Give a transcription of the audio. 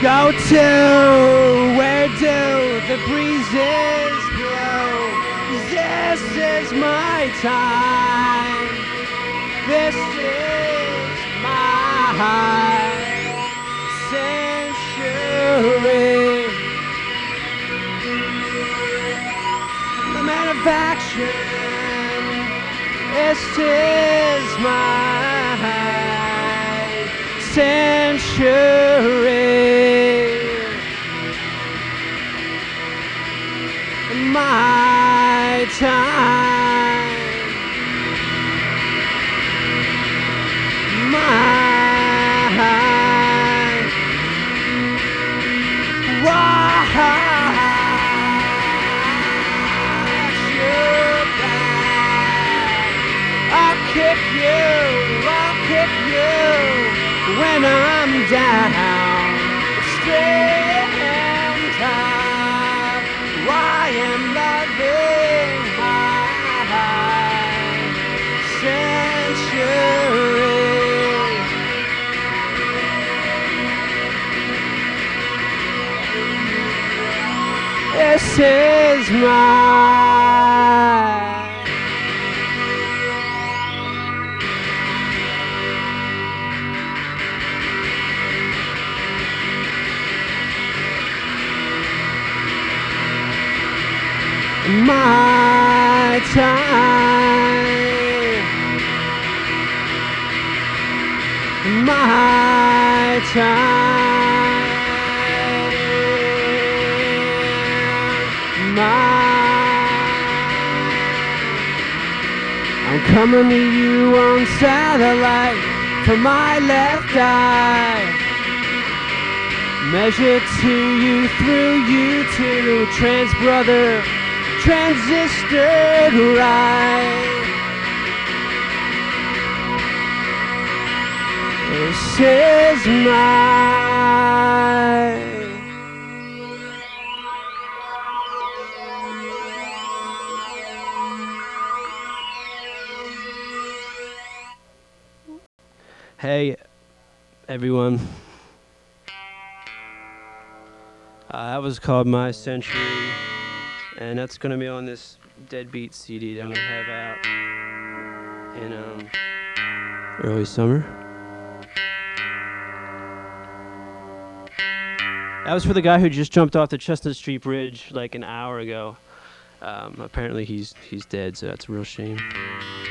Go to where do the breezes blow? This is my time. This is my century. The man of action. This is my century. My time. My watch your back. I'll kick you when I'm down. Stand up. I am loving my century. This is my time. My time. I'm coming to you on satellite from my left eye. Measure to you through YouTube, trans brother, transistor right. This is my Hey, everyone. That was called My Century, and that's gonna be on this Deadbeat CD that I'm gonna have out in early summer. That was for the guy who just jumped off the Chestnut Street Bridge like an hour ago. Apparently he's dead, so that's a real shame.